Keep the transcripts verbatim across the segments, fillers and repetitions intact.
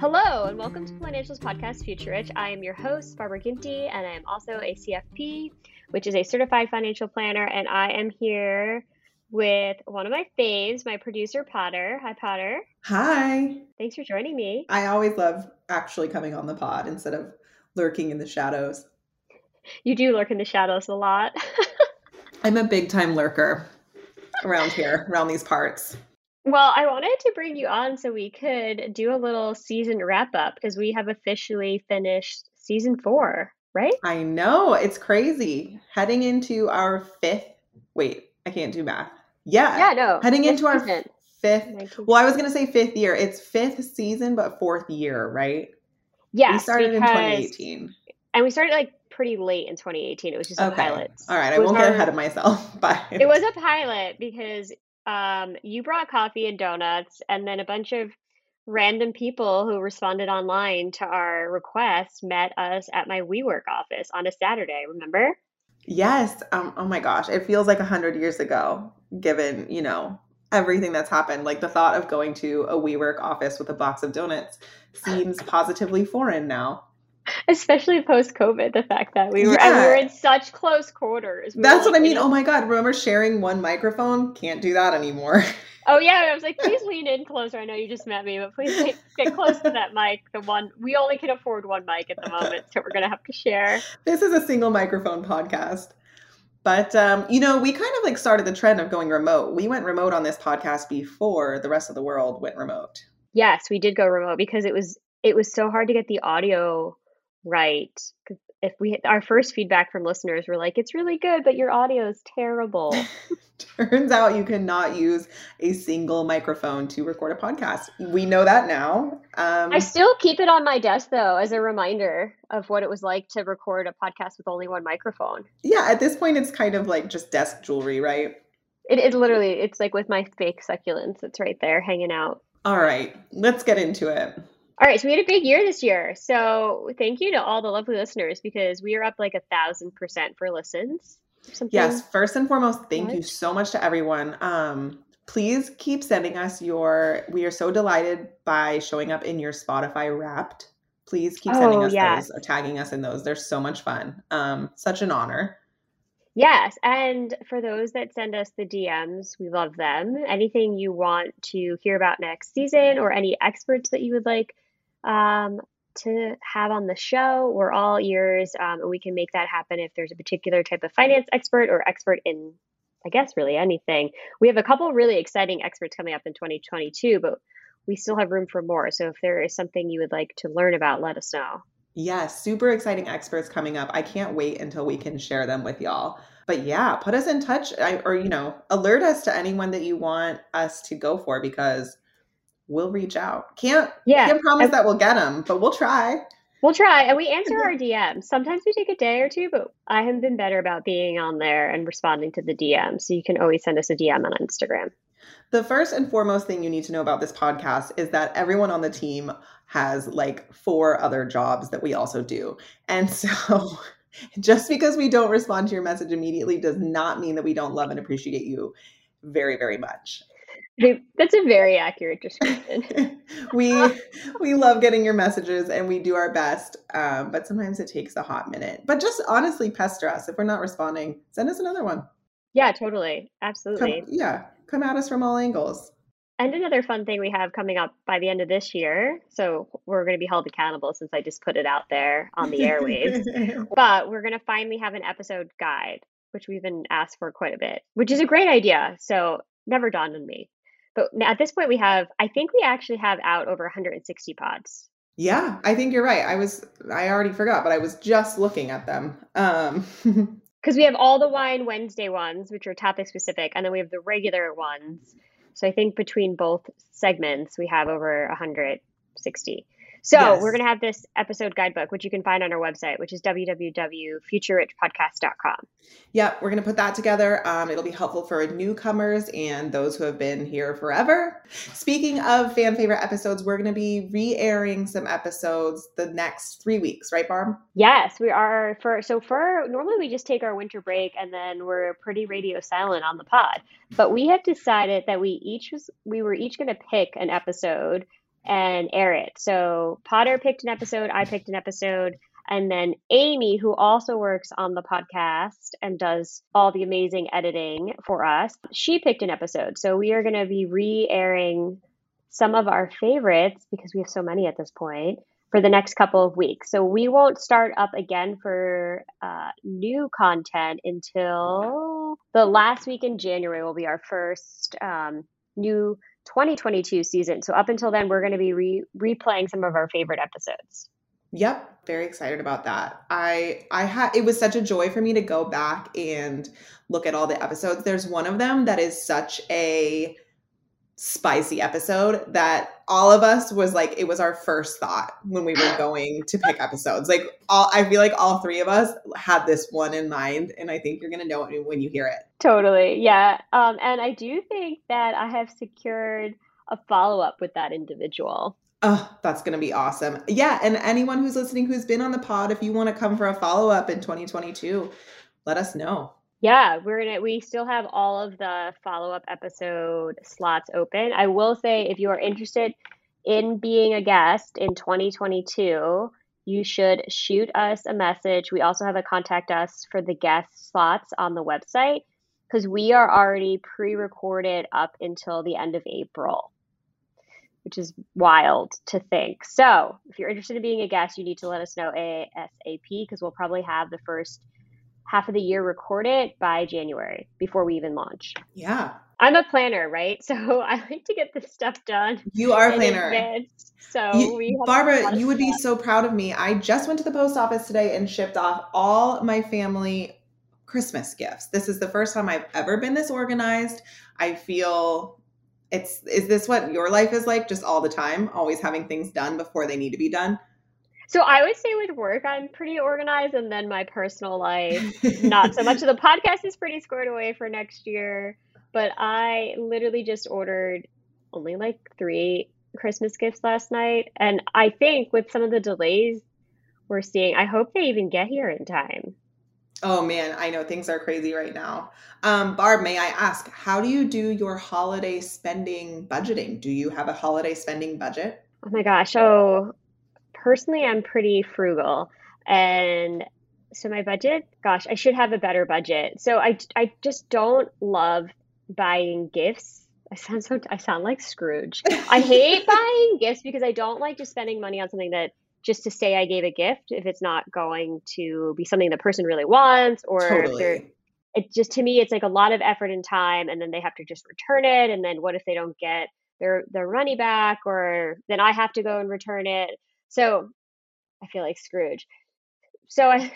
Hello, and welcome to Financials Podcast Future Rich. I am your host, Barbara Ginty, and I am also a C F P, which is a certified financial planner, and I am here with one of my faves, my producer, Potter. Hi, Potter. Hi. Thanks for joining me. I always love actually coming on the pod instead of lurking in the shadows. You do lurk in the shadows a lot. I'm a big time lurker around here, around these parts. Well, I wanted to bring you on so we could do a little season wrap up because we have officially finished season four, right? I know. It's crazy. Heading into our fifth. Wait, I can't do math. Yeah. Yeah, no. Heading into our season. fifth. nineteen Well, I was going to say fifth year. It's fifth season, but fourth year, right? Yes. We started in because- twenty eighteen. And we started like pretty late in twenty eighteen. It was just a Okay. pilot. All right. I It was won't get our- ahead of myself. But It was a pilot because um, you brought coffee and donuts, and then a bunch of random people who responded online to our request met us at my WeWork office on a Saturday, remember? Yes. Um, oh my gosh. It feels like a hundred years ago, given, you know, everything that's happened. Like the thought of going to a WeWork office with a box of donuts seems positively foreign now. Especially post-COVID, the fact that we were and we Yeah. were in such close quarters. We were, That's what like, I mean. in a- Oh my God. Remember sharing one microphone? Can't do that anymore. Oh yeah, I was like, please lean in closer. I know you just met me, but please get, get close to that mic. The one we only can afford one mic at the moment, so we're gonna have to share. This is a single microphone podcast. But, um, you know, we kind of like started the trend of going remote. We went remote on this podcast before the rest of the world went remote. Yes, we did go remote because it was it was so hard to get the audio right. 'Cause if we our first feedback from listeners were like, it's really good, but your audio is terrible. Turns out you cannot use a single microphone to record a podcast. We know that now. Um, I still keep it on my desk though as a reminder of what it was like to record a podcast with only one microphone. yeah, at this point, it's kind of like just desk jewelry, right? It is literally it's like with my fake succulents. It's right there hanging out. All right, let's get into it. All right, so we had a big year this year. So thank you to all the lovely listeners because we are up like a thousand percent for listens. Something. Yes, first and foremost, thank you What? so much to everyone. Um, please keep sending us your, we are so delighted by showing up in your Spotify Wrapped. Please keep sending Oh, us yes. those or tagging us in those. They're so much fun. Um, such an honor. Yes, and for those that send us the D Ms, we love them. Anything you want to hear about next season or any experts that you would like um, to have on the show, we're all ears, um, and we can make that happen if there's a particular type of finance expert or expert in, I guess, really anything. We have a couple really exciting experts coming up in twenty twenty-two, but we still have room for more. So if there is something you would like to learn about, let us know. Yes, super exciting experts coming up. I can't wait until we can share them with y'all. But yeah, put us in touch I, or, you know, alert us to anyone that you want us to go for because we'll reach out. Can't, Yeah, can't promise I- that we'll get them, but we'll try. We'll try, and we answer our D Ms. Sometimes we take a day or two, but I have been better about being on there and responding to the D Ms. So you can always send us a D M on Instagram. The first and foremost thing you need to know about this podcast is that everyone on the team has like four other jobs that we also do. And so just because we don't respond to your message immediately does not mean that we don't love and appreciate you very, very much. That's a very accurate description. we we love getting your messages and we do our best, um, but sometimes it takes a hot minute. But just honestly pester us. If we're not responding, send us another one. Yeah, totally. Come, Absolutely. yeah, come at us from all angles. And another fun thing we have coming up by the end of this year. So we're going to be held accountable since I just put it out there on the airwaves. But we're going to finally have an episode guide, which we've been asked for quite a bit, which is a great idea. So never dawned on me. But at this point, we have, I think we actually have out over one hundred sixty pods. Yeah, I think you're right. I was, I already forgot, but I was just looking at them. Um, Because we have all the Wine Wednesday ones, which are topic specific, and then we have the regular ones. So I think between both segments, we have over one hundred sixty. So Yes. we're going to have this episode guidebook, which you can find on our website, which is w w w dot future rich podcast dot com. yeah, we're going to put that together. Um, it'll be helpful for newcomers and those who have been here forever. Speaking of fan favorite episodes, we're going to be re-airing some episodes the next three weeks, right, Barb? Yes, we are. For so for normally we just take our winter break and then we're pretty radio silent on the pod. But we have decided that we each was we were each going to pick an episode and air it. So Potter picked an episode, I picked an episode, and then Amy, who also works on the podcast and does all the amazing editing for us, she picked an episode. So we are going to be re-airing some of our favorites, because we have so many at this point, for the next couple of weeks. So we won't start up again for uh, new content until the last week in January will be our first um, new twenty twenty-two season. So up until then, we're going to be re- replaying some of our favorite episodes. Yep, very excited about that. I I had it was such a joy for me to go back and look at all the episodes. There's one of them that is such a spicy episode that all of us was like, it was our first thought when we were going to pick episodes. Like all, I feel like all three of us had this one in mind, and I think you're going to know it when you hear it. Totally. Yeah. Um, and I do think that I have secured a follow-up with that individual. Oh, that's going to be awesome. Yeah. And anyone who's listening who's been on the pod, if you want to come for a follow-up in twenty twenty-two, let us know. Yeah, we're gonna we still have all of the follow-up episode slots open. I will say, if you are interested in being a guest in twenty twenty-two, you should shoot us a message. We also have a contact us for the guest slots on the website, because we are already pre-recorded up until the end of April, which is wild to think. So if you're interested in being a guest, you need to let us know ASAP, because we'll probably have the first half of the year recorded by January before we even launch. Yeah. I'm a planner, right? So I like to get this stuff done. You are a planner. Advance. So you, we have Barbara, you would be so proud of me. I just went to the post office today and shipped off all my family Christmas gifts. This is the first time I've ever been this organized. I feel it's, is this what your life is like? Just all the time, always having things done before they need to be done? So I would say with work, I'm pretty organized, and then my personal life, not so much. So the podcast is pretty squared away for next year, but I literally just ordered only like three Christmas gifts last night. And I think with some of the delays we're seeing, I hope they even get here in time. Oh man, I know things are crazy right now. Um, Barb, may I ask, how do you do your holiday spending budgeting? Do you have a holiday spending budget? Oh my gosh. Oh, personally, I'm pretty frugal. And so my budget, gosh, I should have a better budget. So I, I just don't love buying gifts. I sound so, I sound like Scrooge. I hate buying gifts because I don't like just spending money on something that just to say I gave a gift, if it's not going to be something the person really wants, or if they're, Totally. it just, to me, it's like a lot of effort and time, and then they have to just return it. And then what if they don't get their, their money back, or then I have to go and return it. So I feel like Scrooge. So I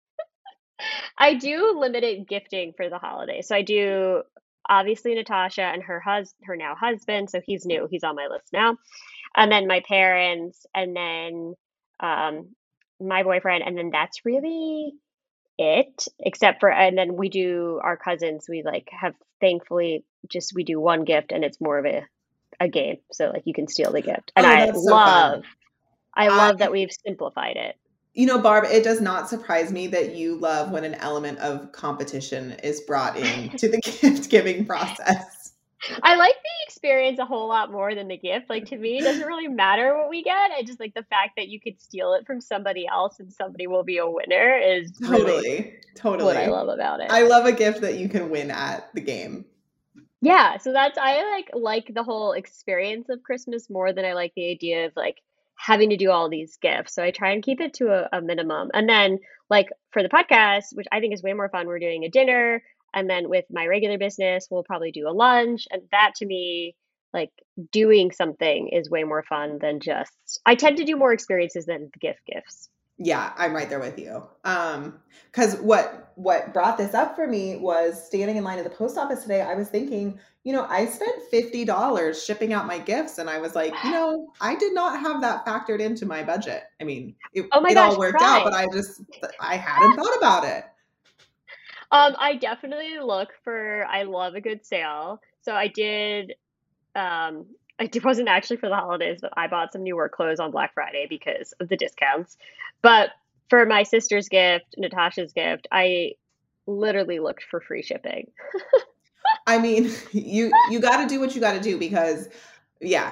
I do limited gifting for the holidays. So I do, obviously, Natasha and her hus her now husband. So he's new. He's on my list now. And then my parents, and then um, my boyfriend, and then that's really it. Except for, and then we do our cousins. We like have, thankfully, just we do one gift, and it's more of a a game. So like you can steal the gift, and Oh, I that's so love. fun. I I, love that we've simplified it. you know, Barb, it does not surprise me that you love when an element of competition is brought into the gift giving process. I like the experience a whole lot more than the gift. Like, to me, it doesn't really matter what we get. I just like the fact that you could steal it from somebody else and somebody will be a winner is really Totally. Totally. what I love about it. I love a gift that you can win at the game. Yeah, so that's, I like like the whole experience of Christmas more than I like the idea of like having to do all these gifts. So I try and keep it to a, a minimum. And then like for the podcast, which I think is way more fun, we're doing a dinner. And then with my regular business, we'll probably do a lunch. And that, to me, like doing something is way more fun than just, I tend to do more experiences than gift gifts. Yeah, I'm right there with you. Um, because what what brought this up for me was standing in line at the post office today. I was thinking, you know, I spent fifty dollars shipping out my gifts, and I was like, you know, I did not have that factored into my budget. I mean, it, Oh my it gosh, all worked cry. out, but I just I hadn't thought about it. Um, I definitely look for, I love a good sale. So I did, um, it wasn't actually for the holidays, but I bought some new work clothes on Black Friday because of the discounts. But for my sister's gift, Natasha's gift, I literally looked for free shipping. I mean, you you got to do what you got to do because, yeah,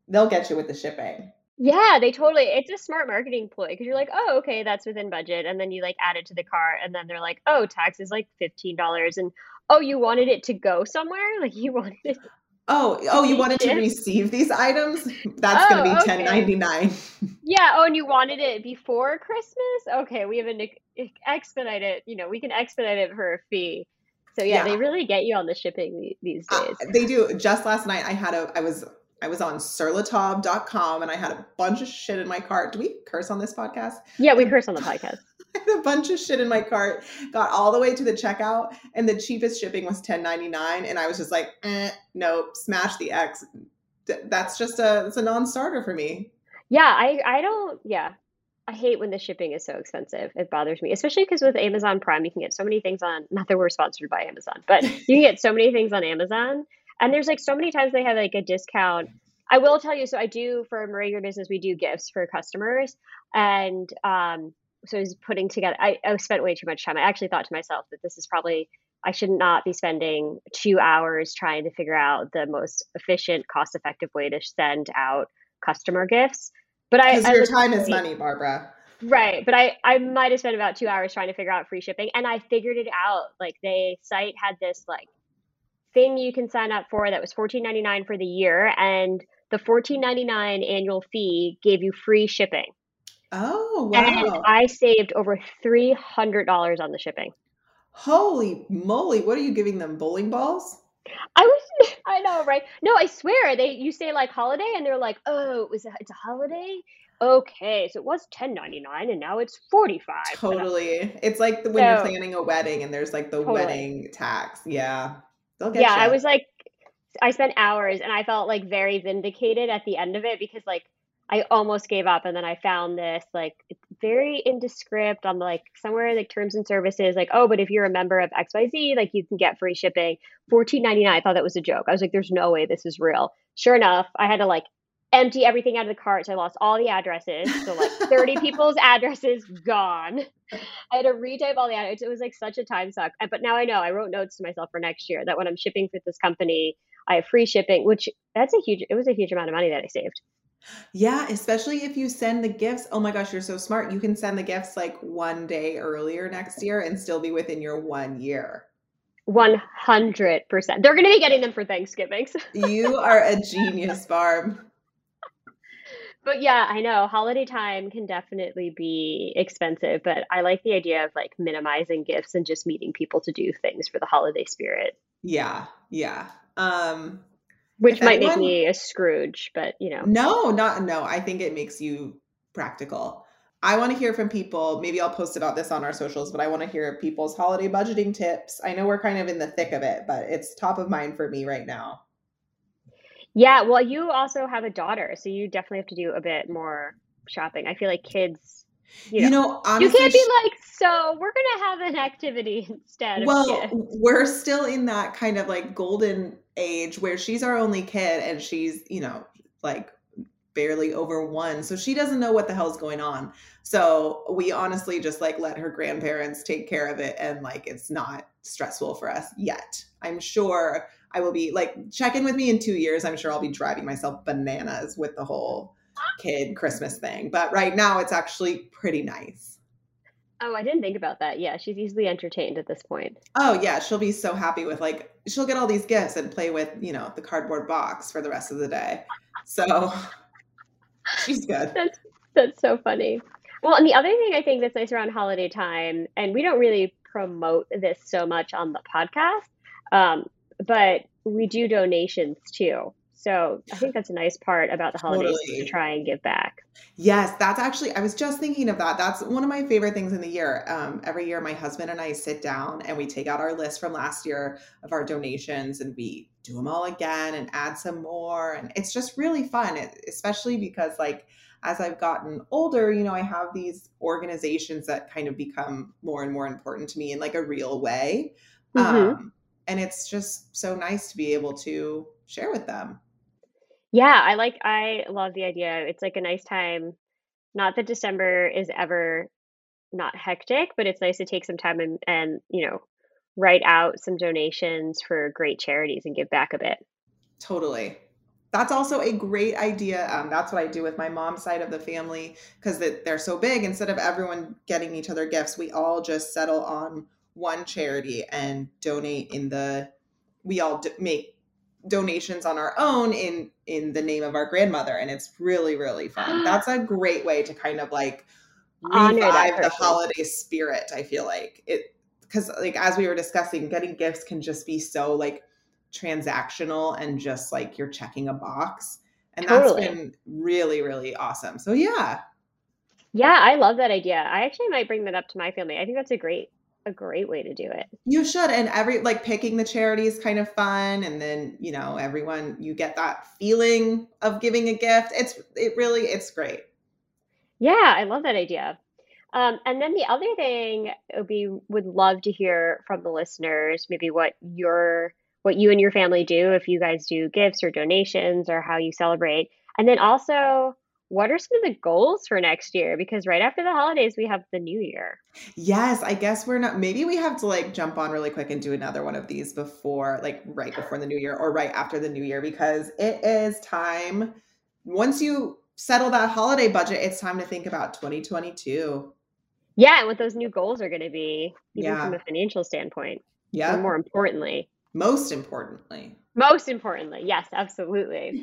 They'll get you with the shipping. Yeah, they totally it's a smart marketing ploy because you're like, "Oh, okay, that's within budget," and then you, like, add it to the cart, and then they're like, "Oh, tax is, like, fifteen dollars and, oh, you wanted it to go somewhere? Like, you wanted it Oh, to oh, you be wanted to shipped? receive these items? That's gonna be Oh, ten okay. ninety-nine. Yeah, oh, and you wanted it before Christmas? Okay, we have an ex ex expedite it, you know, we can expedite it for a fee." So, yeah, Yeah, they really get you on the shipping the these uh, days. they do. Just last night, I had a I was I was on surlataub dot com and I had a bunch of shit in my cart. Do we curse on this podcast? Yeah, I we had a curse on the podcast. I had a bunch of shit in my cart, got all the way to the checkout, and the cheapest shipping was ten ninety-nine, and I was just like, eh, nope, smash the X. Th- That's just a it's a non-starter for me. Yeah, I I don't yeah. I hate when the shipping is so expensive. It bothers me, especially because with Amazon Prime, you can get so many things on, not that we're sponsored by Amazon, but you can get so many things on Amazon. And there's like so many times they have like a discount. I will tell you, so I do for my regular business, we do gifts for customers. And um, so I was putting together, I, I spent way too much time. I actually thought to myself that this is probably, I should not be spending two hours trying to figure out the most efficient, cost effective way to send out customer gifts. But I, Because I your time is legitimately, money, Barbara. right, but I I might have spent about two hours trying to figure out free shipping, and I figured it out. Like, they site had this, like, thing you can sign up for that was fourteen ninety-nine for the year, and the fourteen ninety-nine annual fee gave you free shipping, Oh, and wow. I saved over three hundred dollars on the shipping. Holy moly, what are you giving them, bowling balls? I was I know, right? No, I swear, they you say, like, "Holiday," and they're like, "Oh, it was a it's a holiday? Okay, so it was ten ninety-nine and now it's forty-five." And I Totally. It's like the when you're so planning a wedding and there's, like, the totally. wedding tax. Yeah. They'll Yeah, get I you. was like I spent hours and I felt like very vindicated at the end of it because like I almost gave up and then I found this like it's very indescript on like somewhere like terms and services like oh but if you're a member of X Y Z like you can get free shipping fourteen ninety-nine. I thought that was a joke. I was like there's no way this is real. Sure enough, I had to like empty everything out of the cart so I lost all the addresses. So like thirty people's addresses gone. I had to retype all the addresses. It was like such a time suck. Uh, But now I know I wrote notes to myself for next year that when I'm shipping for this company I have free shipping, which that's a huge it was a huge amount of money that I saved. Yeah, especially if you send the gifts. Oh my gosh, you're so smart. You can send the gifts, like, one day earlier next year and still be within your one year. one hundred percent. They're going to be getting them for Thanksgiving. So- You are a genius, Barb. But yeah, I know holiday time can definitely be expensive, but I like the idea of like minimizing gifts and just meeting people to do things for the holiday spirit, Yeah, yeah. Um, which if might make anyone me a Scrooge, but you know. No, not no, I think it makes you practical. I wanna hear from people. Maybe I'll post about this on our socials, but I wanna hear people's holiday budgeting tips. I know we're kind of in the thick of it, but it's top of mind for me right now. Yeah, well, you also have a daughter, so you definitely have to do a bit more shopping. I feel like kids, you You know, know, you honestly, can't be sh like, so we're gonna have an activity instead of well, gifts. we're still in that kind of, like, golden age where she's our only kid and she's, you know, like, barely over one, so she doesn't know what the hell's going on. So, we honestly just, like, let her grandparents take care of it, and, like, it's not stressful for us yet. I'm sure I will be like, check in with me in two years, I'm sure I'll be driving myself bananas with the whole kid Christmas thing, but right now, it's actually pretty nice. Oh, I didn't think about that. Yeah, she's easily entertained at this point. Oh, yeah, she'll be so happy with, like she'll get all these gifts and play with, you know, the cardboard box for the rest of the day. So, she's good. That's that's so funny. Well, and the other thing I think that's nice around holiday time, and we don't really promote this so much on the podcast, um, but we do donations too. So I think that's a nice part about the holidays is to Totally. try and give back. Yes, that's actually I was just thinking of that. That's one of my favorite things in the year. Um, every year, my husband and I sit down and we take out our list from last year of our donations and we do them all again and add some more. And it's just really fun, e- especially because, like, as I've gotten older, you know, I have these organizations that kind of become more and more important to me in, like, a real way. Hmm. Um, and it's just so nice to be able to share with them. Yeah, I like I love the idea. It's like a nice time. Not that December is ever not hectic, but it's nice to take some time and and you know write out some donations for great charities and give back a bit. Totally. That's also a great idea. Um, that's what I do with my mom's side of the family because they're so big. Instead of everyone getting each other gifts, we all just settle on one charity and donate in the, we all d- make donations on our own in in the name of our grandmother, and it's really really fun. That's a great way to kind of like Honor that revive the person. holiday spirit. I feel like it, because like as we were discussing, getting gifts can just be so like transactional and just like you're checking a box, and that's Totally. been really really awesome. So yeah. Yeah, I love that idea. I actually might bring that up to my family. I think that's a great a great way to do it. You should. And every like picking the charity is kind of fun. And then, you know, everyone, you get that feeling of giving a gift. It's, it really, it's great. Yeah, I love that idea. Um, and then the other thing we would love to hear from the listeners, maybe what your what you and your family do if you guys do gifts or donations or how you celebrate. And then also, what are some of the goals for next year? Because right after the holidays, we have the new year. Yes, I guess we're not, maybe we have to like jump on really quick and do another one of these before, like right before the new year or right after the new year, because it is time. Once you settle that holiday budget, it's time to think about twenty twenty-two. Yeah, and what those new goals are going to be, even from Yeah. a financial standpoint, or more Yep. importantly. Most importantly. Most importantly, yes, absolutely.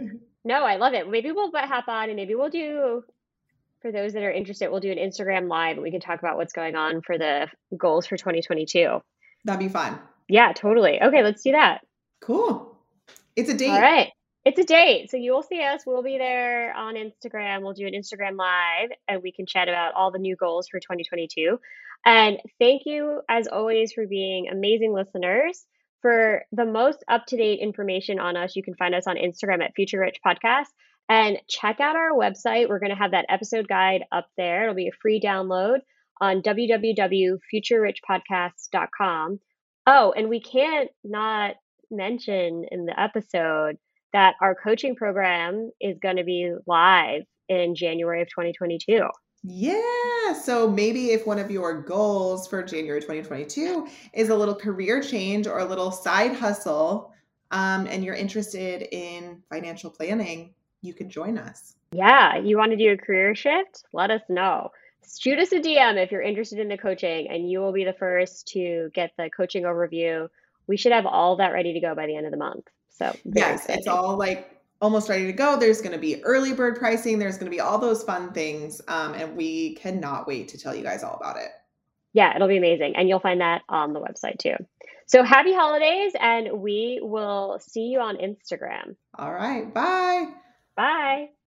No, I love it. Maybe we'll but hop on and maybe we'll do, for those that are interested, we'll do an Instagram live and we can talk about what's going on for the goals for twenty twenty-two. That'd be fun. Yeah, totally. Okay, let's do that. Cool. It's a All date. right. It's a date. So you will see us. We'll be there on Instagram. We'll do an Instagram live and we can chat about all the new goals for twenty twenty-two. And thank you, as always, for being amazing listeners. For the most up to date information on us, you can find us on Instagram at Future Rich Podcast and check out our website. We're going to have that episode guide up there. It'll be a free download on w w w dot future rich podcasts dot com. Oh, and we can't not mention in the episode that our coaching program is going to be live in January of twenty twenty-two. Yeah. So maybe if one of your goals for January twenty twenty-two is a little career change or a little side hustle, um, and you're interested in financial planning, you can join us. Yeah, you want to do a career shift? Let us know. Shoot us a D M if you're interested in the coaching, and you will be the first to get the coaching overview. We should have all that ready to go by the end of the month. So, very Yes, it's exciting. all like almost ready to go. There's going to be early bird pricing. There's going to be all those fun things. Um, and we cannot wait to tell you guys all about it. Yeah, it'll be amazing. And you'll find that on the website too. So, happy holidays, and we will see you on Instagram. All right. Bye. Bye.